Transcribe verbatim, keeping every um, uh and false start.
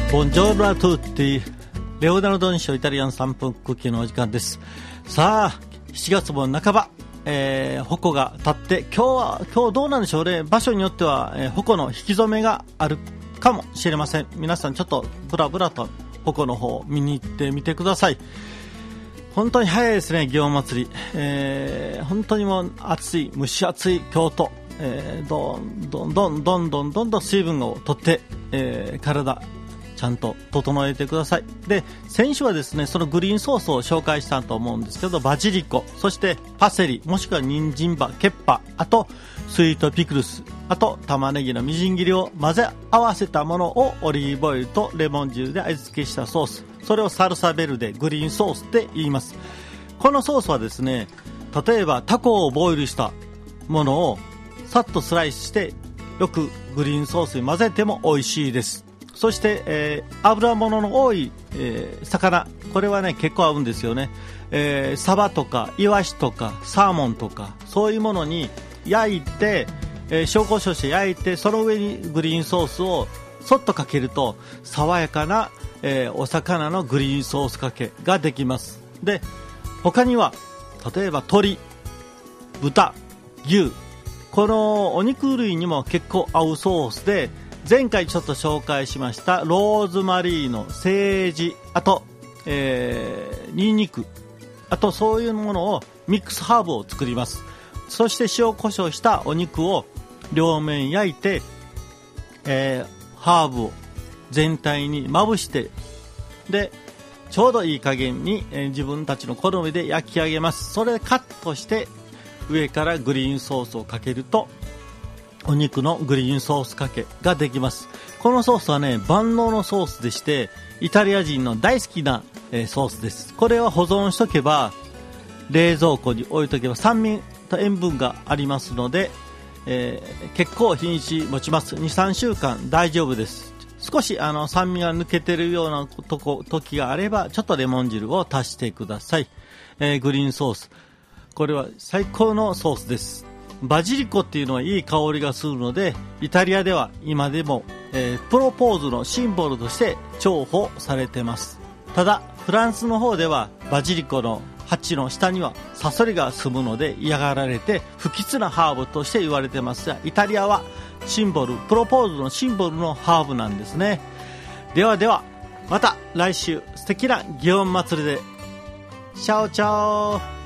ボンジョールアトゥーティレオナルド・ニショイタリアンさんぷんクッキーのお時間です。さあしちがつも半ば、えー、矛が立って今日は今日どうなんでしょうね。場所によっては、えー、矛の引き初めがあるかもしれません。皆さんちょっとブラブラと矛の方を見に行ってみてください。本当に早いですね、祇園祭り、えー、本当にもう暑い蒸し暑い京都、えー、どんどんどんどんどんどんどん水分を取って、えー、体ちゃんと整えてください。で、先週はですねそのグリーンソースを紹介したと思うんですけど、バジリコ、そしてパセリ、もしくは人参葉、ケッパ、あとスイートピクルス、あと玉ねぎのみじん切りを混ぜ合わせたものをオリーブオイルとレモン汁で味付けしたソース、それをサルサベルデグリーンソースって言います。このソースはですね、例えばタコをボイルしたものをさっとスライスしてよくグリーンソースに混ぜても美味しいです。そして、えー、油物の多い、えー、魚、これはね結構合うんですよね。えー、サバとかイワシとかサーモンとかそういうものに焼いて、えー、紹興酒して焼いて、その上にグリーンソースをそっとかけると爽やかな、えー、お魚のグリーンソースかけができます。で、他には例えば鶏、豚、牛、このお肉類にも結構合うソースで、前回ちょっと紹介しましたローズマリーのセージ、あと、えー、ニンニク、あとそういうものをミックスハーブを作ります。そして塩コショウしたお肉を両面焼いて、えー、ハーブを全体にまぶして、でちょうどいい加減に、えー、自分たちの好みで焼き上げます。それでカットして上からグリーンソースをかけるとお肉のグリーンソースかけができます。このソースはね万能のソースでして、イタリア人の大好きな、えー、ソースです。これは保存しとけば、冷蔵庫に置いとけば酸味と塩分がありますので、えー、結構日にち持ちます。 にさんしゅうかん大丈夫です。少しあの酸味が抜けてるようなとこ時があればちょっとレモン汁を足してください。えー、グリーンソース、これは最高のソースです。バジリコっていうのはいい香りがするので、イタリアでは今でも、えー、プロポーズのシンボルとして重宝されてます。ただフランスの方ではバジリコの鉢の下にはサソリが住むので嫌がられて不吉なハーブとして言われてますが、イタリアはシンボル、プロポーズのシンボルのハーブなんですね。ではではまた来週素敵な祇園祭で。チャオチャオ。